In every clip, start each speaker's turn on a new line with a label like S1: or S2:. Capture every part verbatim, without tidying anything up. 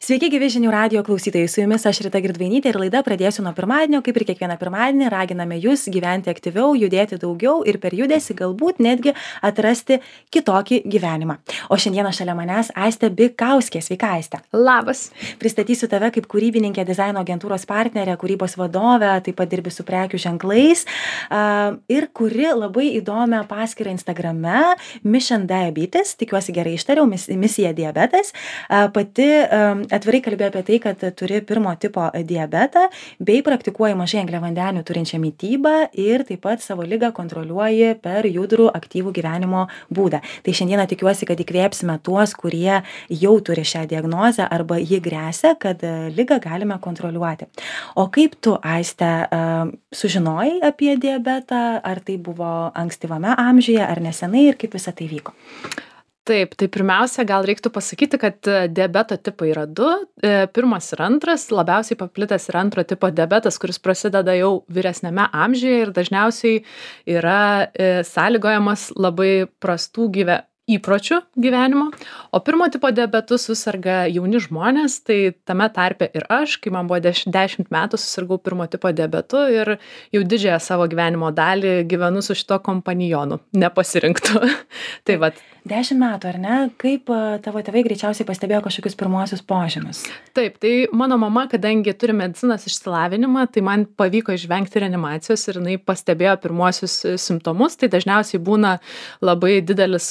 S1: Sveiki, gyvi žinių radijo klausytojai, su jumis aš Rita Girdvainytė ir laida pradėsiu nuo pirmadienio, kaip ir kiekvieną pirmadienį raginame jūs gyventi aktyviau, judėti daugiau ir per judesį galbūt netgi atrasti kitokį gyvenimą. O šiandieną šalia manęs Aistė Bikauskė. Sveika, Aistė.
S2: Labas.
S1: Pristatysiu tave kaip kūrybininkę, dizaino agentūros partnerę, kūrybos vadovę, taip pat dirbi su prekių ženklais uh, ir kuri labai įdomią paskyrą Instagrame Mission Diabetes, tikiuosi gerai ištariau, mis, misija diabetas, uh, pati um, atvirai kalbėjo apie tai, kad turi pirmo tipo diabetą bei praktikuoji mažai angliavandenių turinčią mitybą ir taip pat savo ligą kontroliuoji per judrų aktyvų gyvenimo būdą. Tai šiandieną tikiuosi, kad įkvėpsime tuos, kurie jau turi šią diagnozę arba ji gresia, kad ligą galime kontroliuoti. O kaip tu, Aiste, sužinojai apie diabetą, ar tai buvo ankstyvame amžiuje, ar nesenai ir kaip visą tai vyko?
S2: Taip, tai pirmiausia, gal reiktų pasakyti, kad diabeto tipai yra du. Pirmas ir antras, labiausiai paplitęs yra antro tipo diabetas, kuris prasideda jau vyresniame amžiuje ir dažniausiai yra sąlygojamas labai prastų gyve įpročių gyvenimo. O pirmo tipo diabetu susirga jauni žmonės, tai tame tarpe ir aš, kai man buvo dešimt metų, susirgau pirmo tipo diabetu ir jau didžiąją savo gyvenimo dalį gyvenu su šito kompanijonu, nepasirinktu. Tai vat.
S1: Dešimt metų, ar ne? Kaip tavo tėvai greičiausiai pastebėjo kažkokius pirmuosius požymius?
S2: Taip, tai mano mama, kadangi turi medicinos išsilavinimą, tai man pavyko išvengti reanimacijos ir jinai pastebėjo pirmuosius simptomus. Tai dažniausiai būna labai didelis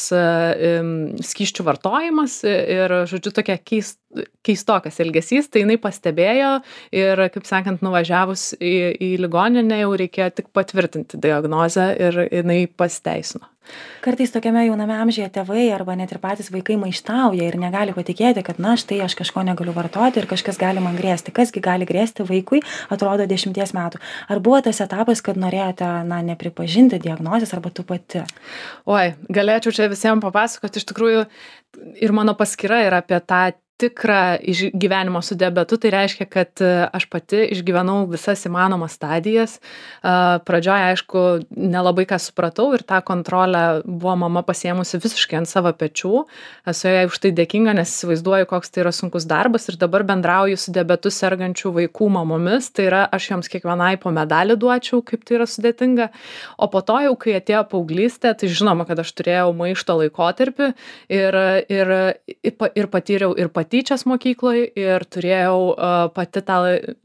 S2: skysčių vartojimas ir, žodžiu, tokia keist, keistokas elgesys. Tai jinai pastebėjo ir, kaip sakant, nuvažiavus į, į ligoninę jau reikėjo tik patvirtinti diagnozę ir jinai pasiteisino.
S1: Kartais tokiame jauname amžiuje tėvai arba net ir patys vaikai maištauja ir negali patikėti, kad na štai aš kažko negaliu vartoti ir kažkas gali man grėsti. Kasgi gali grėsti vaikui, atrodo dešimties metų. Ar buvo tas etapas, kad norėjote na, nepripažinti diagnozės arba tu pati?
S2: Oi, galėčiau čia visiems papasakoti, iš tikrųjų ir mano paskyra yra apie tą tikrą išgyvenimo su diabetu, tai reiškia, kad aš pati išgyvenau visas įmanomas stadijas. Pradžioje, aišku, nelabai ką supratau ir tą kontrolę buvo mama pasiėmusi visiškai ant savo pečių. Esu jai už tai dėkinga, nes įsivaizduoju, koks tai yra sunkus darbas ir dabar bendrauju su diabetu sergančių vaikų mamomis. Tai yra, aš joms kiekvienai po medalį duočiau, kaip tai yra sudėtinga. O po to jau, kai atėjo paauglystė, tai žinoma, kad aš turėjau maišto laikotarpį ir, ir, ir patyriau ir patyčias mokykloje ir turėjau uh, pati tą,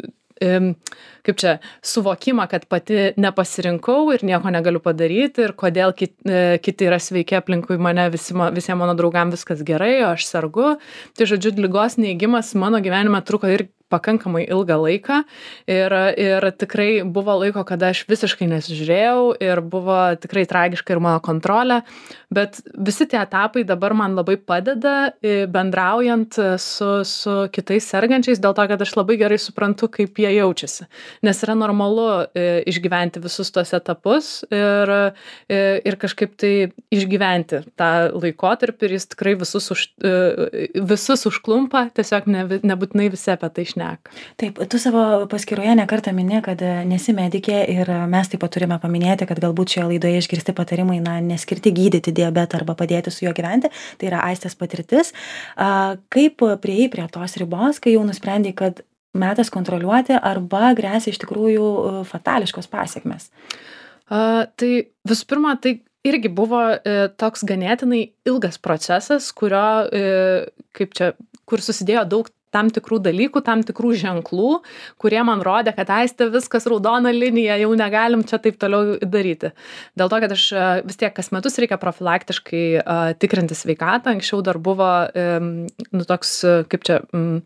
S2: um, kaip čia, suvokimą, kad pati nepasirinkau ir nieko negaliu padaryti ir kodėl kit, uh, kiti yra sveiki aplinkui mane, visi, visiems mano draugam viskas gerai, o aš sergu. Tai žodžiu, ligos neįgymas mano gyvenime truko ir pakankamai ilgą laiką ir, ir tikrai buvo laiko, kada aš visiškai nesižiūrėjau ir buvo tikrai tragiška ir mano kontrolė, bet visi tie etapai dabar man labai padeda bendraujant su, su kitais sergančiais, dėl to, kad aš labai gerai suprantu, kaip jie jaučiasi, nes yra normalu išgyventi visus tos etapus ir, ir kažkaip tai išgyventi tą laikotarpį ir jis tikrai visus, už, visus užklumpa, tiesiog ne, nebūtinai visi apie tai šneka.
S1: Taip, tu savo paskyroje nekartą mini, kad nesi medikė ir mes taip pat turime paminėti, kad galbūt šioje laidoje išgirsti patarimai, na, neskirti gydyti diabetą arba padėti su juo gyventi, tai yra Aistės patirtis. Kaip priėjai prie tos ribos, kai jau nusprendei, kad metas kontroliuoti arba gresia iš tikrųjų fatališkos pasiekmes?
S2: Uh, tai visų pirma, tai irgi buvo e, toks ganėtinai ilgas procesas, kurio, e, kaip čia, kur susidėjo daug tam tikrų dalykų, tam tikrų ženklų, kurie man rodė, kad Aistė viskas raudona linija, jau negalim čia taip toliau daryti. Dėl to, kad aš vis tiek kas metus reikia profilaktiškai uh, tikrinti sveikatą, anksčiau dar buvo um, nu, toks, kaip čia, um,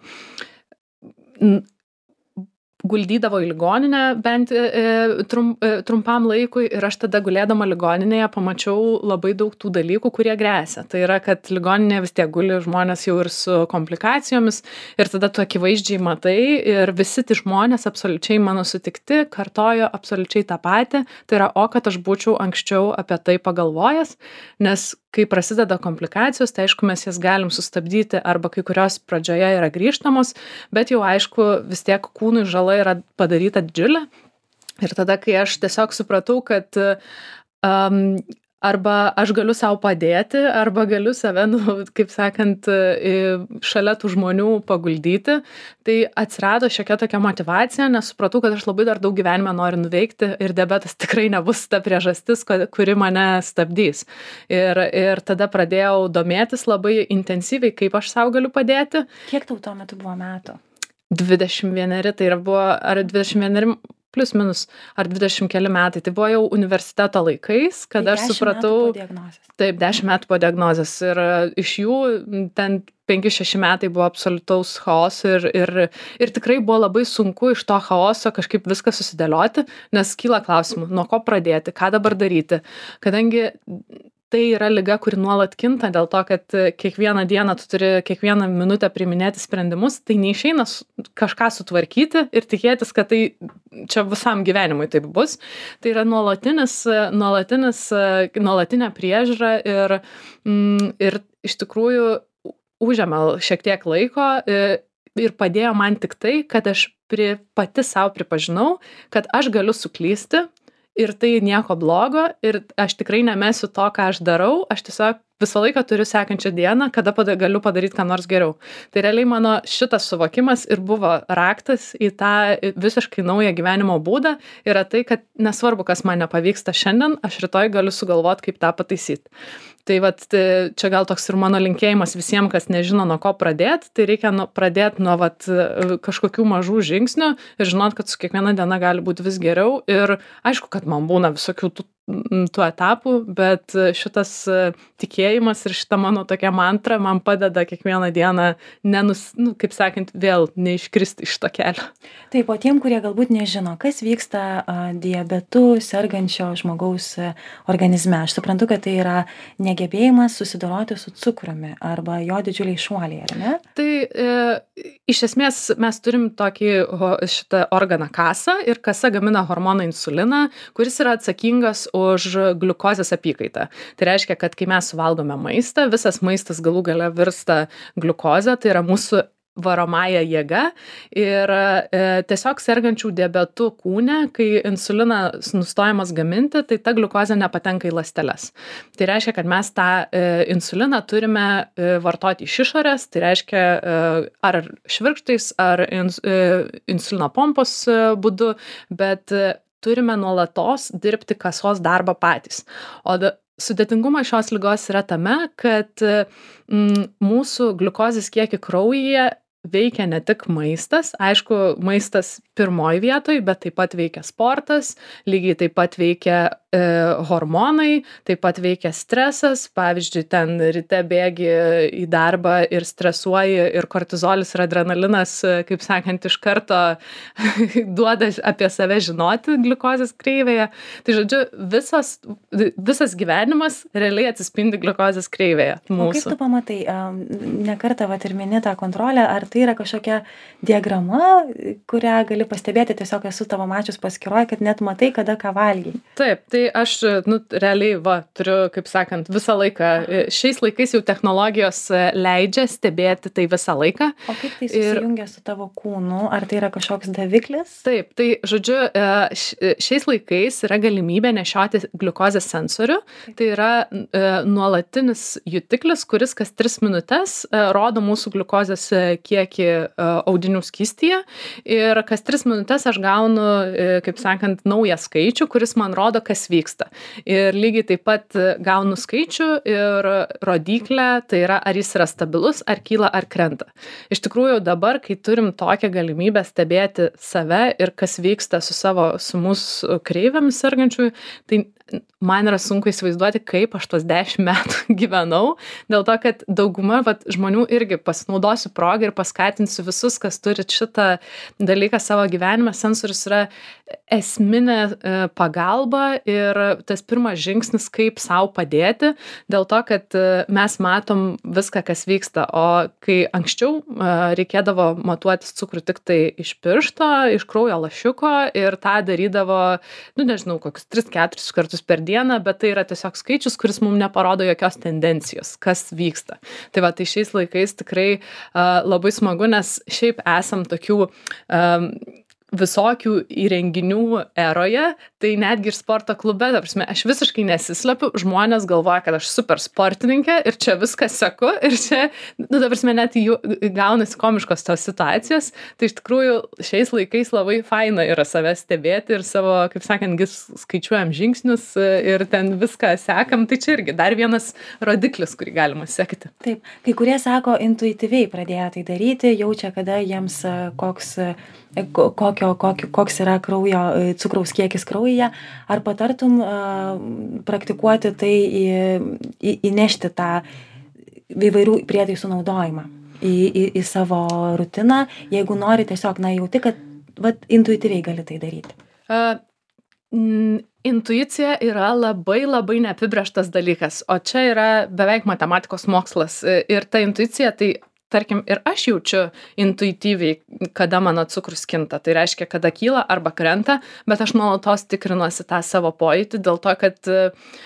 S2: guldydavo į ligoninę bent e, trum, e, trumpam laikui ir aš tada gulėdama ligoninėje pamačiau labai daug tų dalykų, kurie gresia. Tai yra, kad ligoninėje vis tiek guli žmonės jau ir su komplikacijomis ir tada tu akivaizdžiai matai ir visi tie žmonės absoliučiai mano sutikti kartojo absoliučiai tą patį. Tai yra, o kad aš būčiau anksčiau apie tai pagalvojęs, nes kai prasideda komplikacijos, tai aišku, mes jas galim sustabdyti arba kai kurios pradžioje yra grįžtamos, bet jau aišku, vis tiek kūnui žala yra padaryta didžiulė. Ir tada, kai aš tiesiog supratau, kad um, arba aš galiu sau padėti, arba galiu save, nu, kaip sakant, šalia tų žmonių paguldyti. Tai atsirado šiokia tokia motyvacija, nes supratau, kad aš labai dar daug gyvenime noriu nuveikti ir diabetas tikrai nebus ta priežastis, kuri mane stabdys. Ir, ir tada pradėjau domėtis labai intensyviai, kaip aš sau galiu padėti.
S1: Kiek tau tuo metu buvo metų?
S2: dvidešimt vieneri, tai buvo, ar dvidešimt vieneri plus minus, ar dvidešimt keli metai. Tai buvo jau universiteto laikais, kada
S1: tai
S2: aš supratau.
S1: dešimt metų po diagnozės.
S2: Taip, dešimt metų po diagnozės. Ir iš jų ten penki šeši metai buvo absoliutaus chaoso ir, ir, ir tikrai buvo labai sunku iš to chaoso kažkaip viską susidėlioti, nes kyla klausimų, nuo ko pradėti, ką dabar daryti. Kadangi tai yra liga, kuri nuolat kinta dėl to, kad kiekvieną dieną tu turi kiekvieną minutę priiminėti sprendimus, tai neišeina kažką sutvarkyti ir tikėtis, kad tai čia visam gyvenimui taip bus. Tai yra nuolatinis, nuolatinis, nuolatinė priežiūra ir, ir iš tikrųjų užėmė šiek tiek laiko ir padėjo man tik tai, kad aš pri, pati savo pripažinau, kad aš galiu suklysti. Ir tai nieko blogo ir aš tikrai nemesiu to, ką aš darau, aš tiesiog visą laiką turiu sekančią dieną, kada pada, galiu padaryti ką nors geriau. Tai realiai mano šitas suvokimas ir buvo raktas į tą visiškai naują gyvenimo būdą, yra tai, kad nesvarbu, kas man nepavyksta šiandien, aš rytoj galiu sugalvoti, kaip tą pataisyti. Tai vat, čia gal toks ir mano linkėjimas visiems, kas nežino, nuo ko pradėti, tai reikia nu, pradėti nuo vat, kažkokių mažų žingsnių ir žinot, kad su kiekviena diena gali būti vis geriau. Ir aišku, kad man būna visokių tų, tų etapų, bet šitas tikėjimas ir šita mano tokia mantra man padeda kiekvieną dieną, nenus, nu, kaip sakant, vėl neiškristi iš to kelio.
S1: Taip, o tiem, kurie galbūt nežino, kas vyksta a, diabetu sergančio žmogaus a, organizme, aš suprantu, kad tai yra negebėjimas susidoroti su cukrumi arba jo didžiuliai šuoliai, ar ne?
S2: Tai e, iš esmės mes turim tokį ho, šitą organą kasą ir kasa gamina hormoną insuliną, kuris yra atsakingas už gliukozės apykaitą. Tai reiškia, kad kai mes suvalgome maistą, visas maistas galų gale virsta gliukozę, tai yra mūsų varomąją jėgą ir e, tiesiog sergančių diabetų kūne, kai insulinas nustojamas gaminti, tai ta gliukozė nepatenka į ląsteles. Tai reiškia, kad mes tą e, insuliną turime e, vartoti iš išorės, tai reiškia e, ar švirkštais, ar ins, e, insulino pompos e, būdu, bet e, turime nuolatos dirbti kasos darbą patys. O da, sudėtingumas šios ligos yra tame, kad mm, mūsų gliukozės kiekį kraujyje veikia ne tik maistas, aišku, maistas pirmoj vietoj, bet taip pat veikia sportas, lygiai taip pat veikia e, hormonai, taip pat veikia stresas, pavyzdžiui, ten ryte bėgi į darbą ir stresuoji ir kortizolis ir adrenalinas, kaip sakant, iš karto duoda apie save žinoti gliukozės kreivėje. Tai žodžiu, visas, visas gyvenimas realiai atsispindi gliukozės kreivėje mūsų.
S1: O kaip tu pamatai, ne kartą vat ir mini tą kontrolę, ar tai yra kažkokia diagrama, kurią gali pastebėti, tiesiog esu tavo mačius paskyroj, kad net matai, kada ką valgai?
S2: Taip, tai aš, nu, realiai, va, turiu, kaip sakant, visą laiką, šiais laikais jau technologijos leidžia stebėti tai visą laiką.
S1: O kaip tai susijungia ir su tavo kūnu? Ar tai yra kažkoks daviklis?
S2: Taip, tai, žodžiu, šiais laikais yra galimybė nešioti gliukozės sensorių. Taip. Tai yra nuolatinis jutiklis, kuris kas tris minutes rodo mūsų gliukozės kiekį audinių skystyje ir kas tris minutes aš gaunu, kaip sakant, naują skaičių, kuris man rodo, kas vyksta. Ir lygiai taip pat gaunu skaičių ir rodiklę, tai yra, ar jis yra stabilus, ar kyla, ar krenta. Iš tikrųjų, dabar, kai turim tokią galimybę stebėti save ir kas vyksta su savo, su mūsų kreivėmis sergančiųjų, tai man yra sunku įsivaizduoti, kaip aš tos dešimt metų gyvenau, dėl to, kad dauguma vat, žmonių irgi pasinaudosiu progą ir paskatinsiu visus, kas turi šitą dalyką savo gyvenime. Sensorius yra esminė e, pagalba ir tas pirmas žingsnis, kaip sau padėti, dėl to, kad e, mes matom viską, kas vyksta. O kai anksčiau e, reikėdavo matuotis cukrų tik tai iš piršto, iš kraujo lašiuko ir tą darydavo, nu nežinau, kokius tris keturis kartus per dieną, bet tai yra tiesiog skaičius, kuris mums neparodo jokios tendencijos, kas vyksta. Tai va, tai šiais laikais tikrai uh, labai smagu, nes šiaip esam tokių um, visokių įrenginių eroje, tai netgi ir sporto klube, ta prasme, aš visiškai nesislepiu, žmonės galvoja, kad aš super sportininkė ir čia viskas seku ir čia, nu, ta prasme, net jų gaunasi komiškos tos situacijos, tai iš tikrųjų šiais laikais labai faina yra save stebėti ir savo, kaip sakant, gis skaičiuojam žingsnius ir ten viską sekam, tai čia irgi dar vienas rodiklis, kurį galima sekti.
S1: Taip, kai kurie sako, intuityviai pradėjo tai daryti, jaučia, kada jiems koks kokio, kokio, koks yra kraujo, cukraus kiekis kraujyje, ar patartum uh, praktikuoti tai, į, į, įnešti tą įvairių prietaisų naudojimą į, į, į savo rutiną, jeigu nori tiesiog, na, jauti, kad vat, intuityviai gali tai daryti?
S2: Uh, n, intuicija yra labai labai neapibrėžtas dalykas, o čia yra beveik matematikos mokslas ir ta intuicija, tai tarkim, ir aš jaučiu intuityviai, kada mano cukrus kinta. Tai reiškia, kada kyla arba krenta, bet aš nuolatos tikrinuosi tą savo pojūtį, dėl to, kad e,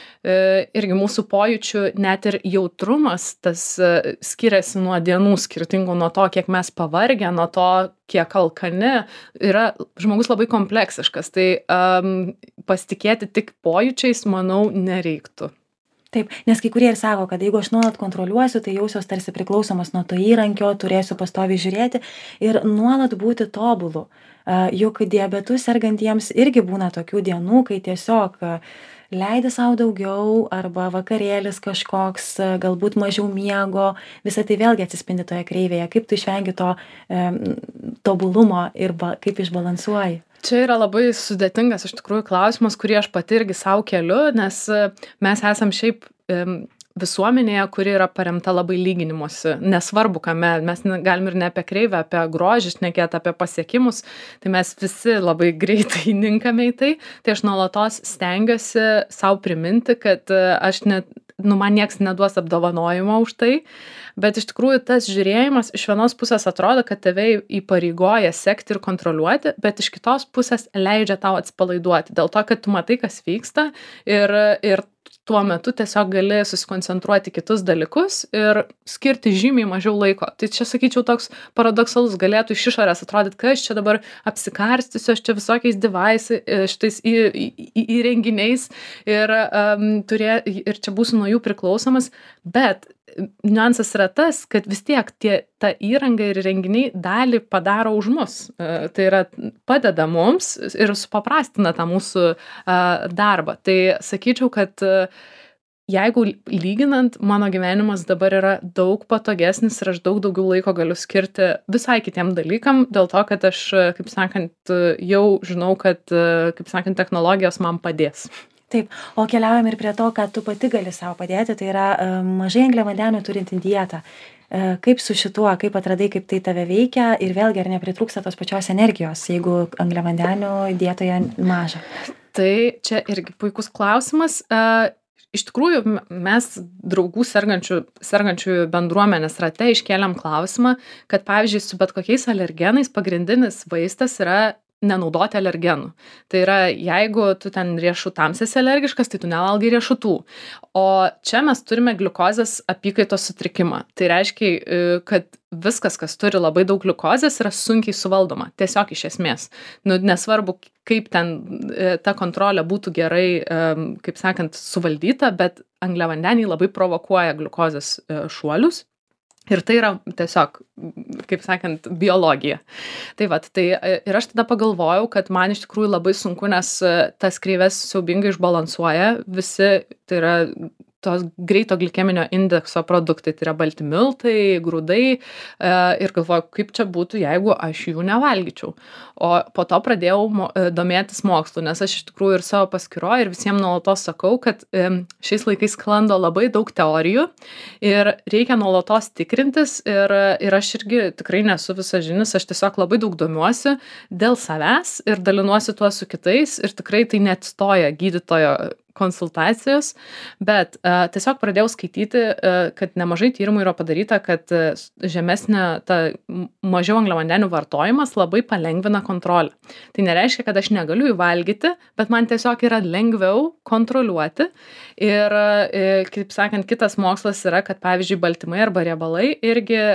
S2: irgi mūsų pojūčių net ir jautrumas tas e, skiriasi nuo dienų skirtingų, nuo to, kiek mes pavargę, nuo to, kiek alkani. Yra žmogus labai kompleksiškas, tai um, pasitikėti tik pojūčiais, manau, nereiktų.
S1: Taip, nes kai kurie ir sako, kad jeigu aš nuolat kontroliuosiu, tai jausiuos tarsi priklausomas nuo to įrankio, turėsiu pastoviai žiūrėti ir nuolat būti tobulu. Juk diabetu sergantiems irgi būna tokių dienų, kai tiesiog leidi savo daugiau arba vakarėlis kažkoks, galbūt mažiau miego, visą tai vėlgi atsispindi toje kreivėje. Kaip tu išvengi to e, tobulumo ir ba, kaip išbalansuoji?
S2: Čia yra labai sudėtingas iš tikrųjų klausimas, kurį aš pati irgi savo keliu, nes mes esam šiaip visuomenėje, kuri yra paremta labai lyginimuose. Nesvarbu, kame, mes galim ir ne apie kreivę, apie grožį šnekėti, apie pasiekimus, tai mes visi labai greitai ninkame į tai. Tai aš nuolatos stengiuosi savo priminti, kad aš net, nu, man nieks neduos apdovanojimo už tai, bet iš tikrųjų tas žiūrėjimas iš vienos pusės atrodo, kad tave įpareigoja sekti ir kontroliuoti, bet iš kitos pusės leidžia tau atsipalaiduoti, dėl to, kad tu matai, kas vyksta ir, ir tuo metu tiesiog gali susikoncentruoti kitus dalykus ir skirti žymiai mažiau laiko. Tai čia, sakyčiau, toks paradoksalus galėtų iš išorės atrodyti, kad aš čia dabar apsikarstysiu, aš čia visokiais device, šitais į, į, įrenginiais ir, um, turė, ir čia būsiu nuo jų priklausomas, bet niuansas yra tas, kad vis tiek tie, ta įranga ir renginiai dalį padaro už mus. Uh, tai yra padeda mums ir supaprastina tą mūsų uh, darbą. Tai sakyčiau, kad uh, jeigu lyginant, mano gyvenimas dabar yra daug patogesnis ir aš daug daugiau laiko galiu skirti visai kitiem dalykam, dėl to, kad aš, kaip sakant, jau žinau, kad, kaip sakant, technologijos man padės.
S1: Taip, o keliaujam ir prie to, ką tu pati gali savo padėti, tai yra uh, mažai angliavandenių turinti dietą. Uh, kaip su šituo, kaip atradai, kaip tai tave veikia ir vėlgi ar nepritrūksta tos pačios energijos, jeigu angliavandenių dietoje maža?
S2: Tai čia irgi puikus klausimas. Uh, Iš tikrųjų, mes draugų sergančių, sergančių bendruomenės rate iškėlėm klausimą, kad pavyzdžiui, su bet kokiais alergenais pagrindinis vaistas yra nenaudoti alergenų. Tai yra, jeigu tu ten riešutams esi alergiškas, tai tu nevalgai riešutų. O čia mes turime gliukozės apykaitos sutrikimą. Tai reiškia, kad viskas, kas turi labai daug gliukozės, yra sunkiai suvaldoma. Tiesiog iš esmės. Nu, nesvarbu, kaip ten ta kontrolė būtų gerai, kaip sakant, suvaldyta, bet angliavandeniai labai provokuoja gliukozės šuolius. Ir tai yra tiesiog, kaip sakant, biologija. Tai vat, tai ir aš tada pagalvojau, kad man iš tikrųjų labai sunku, nes tas kreivės siaubingai išbalansuoja visi, tai yra tos greito glikeminio indekso produktai, tai yra balti miltai, grūdai ir galvoju, kaip čia būtų, jeigu aš jų nevalgyčiau. O po to pradėjau domėtis mokslu, nes aš iš tikrųjų ir savo paskyroje ir visiems nuolatos sakau, kad šiais laikais sklando labai daug teorijų ir reikia nuolatos tikrintis ir, ir aš irgi tikrai nesu visažinis, aš tiesiog labai daug domiuosi dėl savęs ir dalinuosi tuo su kitais ir tikrai tai neatstoja gydytojo konsultacijos, bet uh, tiesiog pradėjau skaityti, uh, kad nemažai tyrimų yra padaryta, kad uh, žemesnė, ta mažiau angliavandenių vartojimas labai palengvina kontrolę. Tai nereiškia, kad aš negaliu jų valgyti, bet man tiesiog yra lengviau kontroliuoti. Ir, uh, kaip sakant, kitas mokslas yra, kad pavyzdžiui, baltymai arba riebalai irgi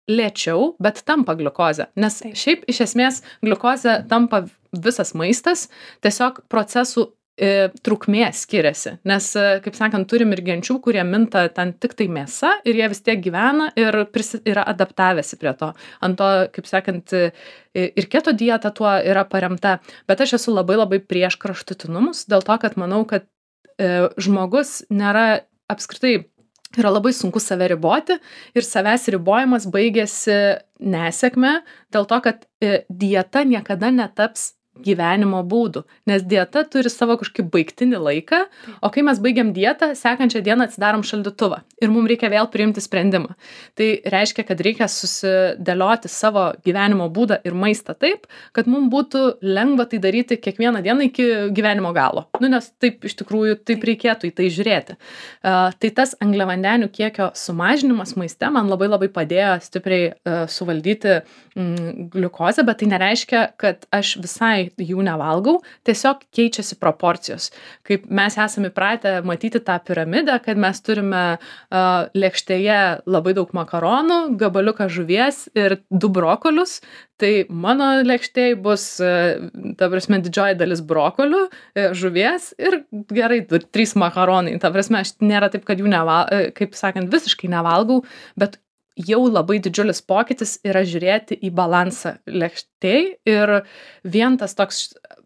S2: lėčiau, bet tampa gliukozė. Nes
S1: Taip.
S2: šiaip iš esmės gliukozė tampa visas maistas, tiesiog procesų e, trukmė skiriasi. Nes, e, kaip sakant, turim ir genčių, kurie minta ten tik tai mėsa ir jie vis tiek gyvena ir prisi, yra adaptavęsi prie to. Ant to, kaip sakant, e, ir keto dieta tuo yra paremta. Bet aš esu labai labai prieš kraštutinumus, dėl to, kad manau, kad e, žmogus nėra apskritai yra labai sunku save riboti ir savęs ribojimas baigėsi nesėkme dėl to, kad e, dieta niekada netaps gyvenimo būdų, nes dieta turi savo kažkokį baigtinį laiką, o kai mes baigiam dietą, sekančią dieną atsidarom šaldytuvą ir mums reikia vėl priimti sprendimą. Tai reiškia, kad reikia susidėlioti savo gyvenimo būdą ir maistą taip, kad mums būtų lengva tai daryti kiekvieną dieną iki gyvenimo galo. Nu, nes taip iš tikrųjų taip reikėtų į tai žiūrėti. Uh, tai tas angliavandenių kiekio sumažinimas maiste man labai labai padėjo stipriai uh, suvaldyti mm, gliukozę, bet tai nereiškia, kad aš visai jų nevalgau, tiesiog keičiasi proporcijos. Kaip mes esame įpratę matyti tą piramidę, kad mes turime uh, lėkštėje labai daug makaronų, gabaliuką žuvies ir du brokolius, tai mano lėkštėje bus, uh, ta prasme, didžioji dalis brokolių, uh, žuvies ir gerai, trys makaronai. Ta prasme, aš nėra taip, kad jų nevalgau, kaip sakant, visiškai nevalgau, bet jau labai didžiulis pokytis yra žiūrėti į balansą lėkštėj ir vien tas toks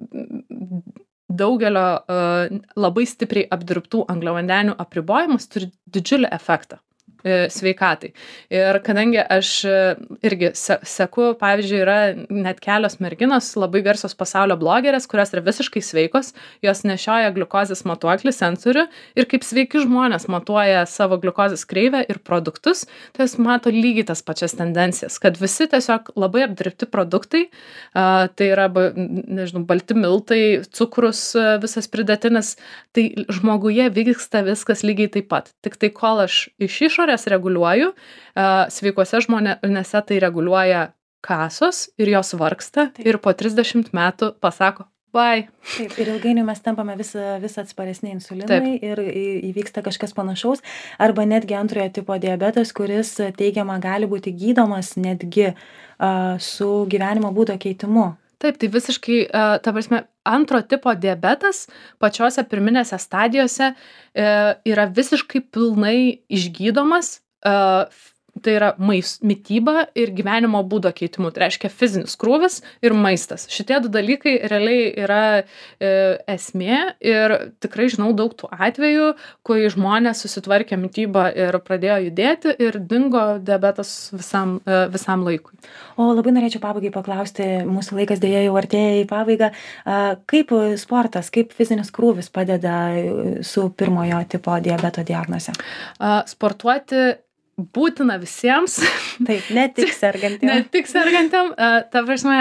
S2: daugelio uh, labai stipriai apdirbtų angliavandenių apribojimas turi didžiulį efektą sveikatai. Ir kadangi aš irgi seku, pavyzdžiui, yra net kelios merginos, labai garsios pasaulio blogerės, kurios yra visiškai sveikos, jos nešioja gliukozės matuoklį, sensorių ir kaip sveiki žmonės matuoja savo gliukozės kreivę ir produktus, tai jos mato lygiai tas pačias tendencijas, kad visi tiesiog labai apdirbti produktai, uh, tai yra, nežinau, balti miltai, cukrus visas pridėtinis, tai žmoguje vyksta viskas lygiai taip pat. Tik tai kol aš iš išorės reguliuoju, sveikuose žmonėse tai reguliuoja kasos ir jos vargsta. Taip. Ir po trisdešimt metų pasako, bye.
S1: Taip, ir ilgainiui mes tampame vis, vis atsparesni insulinai. Taip. Ir įvyksta kažkas panašaus, arba netgi antrojo tipo diabetas, kuris teigiama gali būti gydomas netgi uh, su gyvenimo būdo keitimu.
S2: Taip, tai visiškai, uh, ta prasme, antro tipo diabetas pačiose pirminėse stadijose uh, yra visiškai pilnai išgydomas, uh, tai yra mais, mityba ir gyvenimo būdo keitimu. Tai reiškia fizinis krūvis ir maistas. Šitie du dalykai realiai yra e, esmė ir tikrai žinau daug tų atvejų, kai žmonės susitvarkė mitybą ir pradėjo judėti ir dingo diabetas visam, e, visam laikui.
S1: O labai norėčiau pabaigai paklausti, mūsų laikas dėja jau artėja į pabaigą, kaip sportas, kaip fizinis krūvis padeda su pirmojo tipo diabeto diagnoze?
S2: Sportuoti būtina visiems.
S1: Taip, ne tik sergantiem.
S2: Ne tik sergantiem. Ta prasme,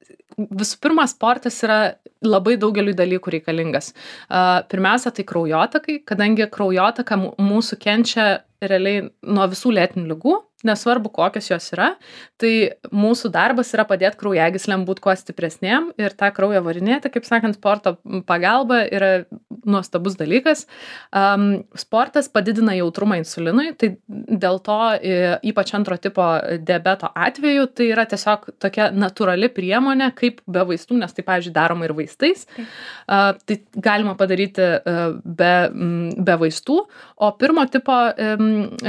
S2: visų pirma, sportas yra labai daugeliu dalykų reikalingas. Pirmiausia, tai kraujotakai, kadangi kraujotaka mūsų kenčia realiai nuo visų lėtinių ligų, nesvarbu kokios jos yra, tai mūsų darbas yra padėti kraujagyslėm būti kuo stipresnėm ir tą kraują varinėti, kaip sakant, sporto pagalba yra nuostabus dalykas. Um, sportas padidina jautrumą insulinui, tai dėl to ypač antro tipo diabeto atveju tai yra tiesiog tokia natūrali priemonė, kaip be vaistų, nes tai, pavyzdžiui, daroma ir vaistais. Uh, tai galima padaryti uh, be, mm, be vaistų, o pirmo tipo um,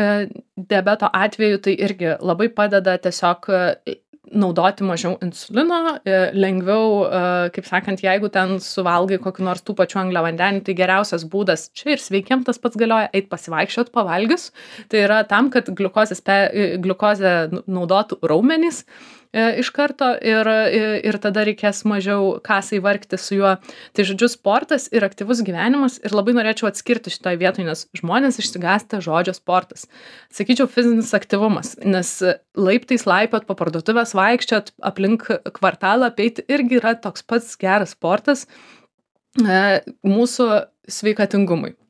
S2: diabeto atveju tai irgi labai padeda tiesiog naudoti mažiau insulino, lengviau, kaip sakant, jeigu ten suvalgai kokį nors tų pačių angliavandenių, tai geriausias būdas, čia ir sveikiem tas pats galioja, eit pasivaikščiot pavalgius, tai yra tam, kad gliukozės, gliukozę naudotų raumenys iš karto ir, ir tada reikės mažiau kasai vargti su juo. Tai žodžiu, sportas ir aktyvus gyvenimas ir labai norėčiau atskirti šitoj vietoj, nes žmonės išsigąsta žodžio sportas. Sakyčiau, fizinis aktyvumas, nes laiptais laipiot po parduotuvės, vaikščiot aplink kvartalą, apeiti irgi yra toks pats geras sportas mūsų sveikatingumui.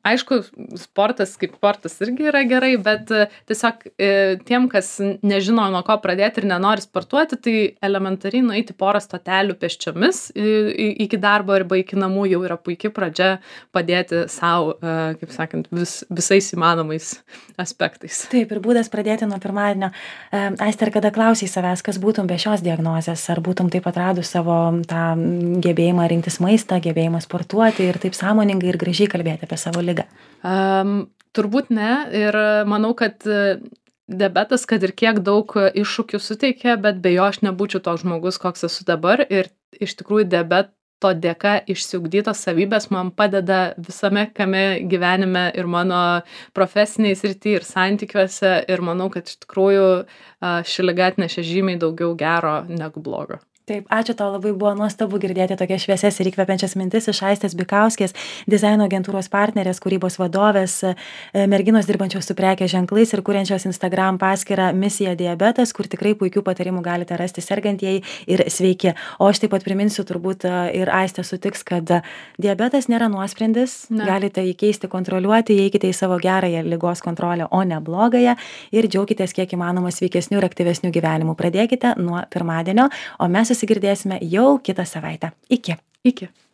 S2: aišku, sportas kaip sportas irgi yra gerai, bet e, tiesiog e, tiem, kas nežino, nuo ko pradėti ir nenori sportuoti, tai elementariai nueiti porą stotelių pėsčiomis i- i- iki darbo arba iki namų jau yra puikia pradžia padėti savo, kaip sakant, vis, visais įmanomais aspektais.
S1: Taip, ir būdas pradėti nuo pirmadienio. E, Aiste, ar kada klausai savęs, kas būtum be šios diagnozės, ar būtum taip atradus savo tą gebėjimą rinktis maistą, gebėjimą sportuoti ir taip sąmoningai ir gražiai kalbėti apie savo ligą?
S2: Um, turbūt ne ir manau, kad e, diabetas, kad ir kiek daug iššūkių suteikia, bet be jo aš nebūčiau toks žmogus, koks esu dabar ir iš tikrųjų diabeto dėka išsiugdytos savybės man padeda visame kame gyvenime ir mano profesiniai srity ir santykiuose ir manau, kad iš tikrųjų a, ši liga atnešė žymiai daugiau gero negu blogo.
S1: Taip, ačiū tau, labai buvo nuostabu girdėti tokias šviesias ir įkvepiančias mintis iš Aistės Bikauskės, dizaino agentūros partnerės, kūrybos vadovės, e, merginos dirbančios su prekės ženklais ir kuriančios Instagram paskyrą Misija Diabetas, kur tikrai puikių patarimų galite rasti sergantieji ir sveiki. O aš taip pat priminsiu, turbūt e, ir Aistė sutiks, kad e, diabetas nėra nuosprendis,
S2: Ne.
S1: galite jį keisti, kontroliuoti, eikite į savo gerąją ligos kontrolę, o ne blogąją ir džiaukitės kiek įmanoma sveikesnių ir aktyvesnių gyvenimų. Pradėkite nuo pirmadienio, o mes susigirdėsime jau kitą savaitę. Iki.
S2: Iki.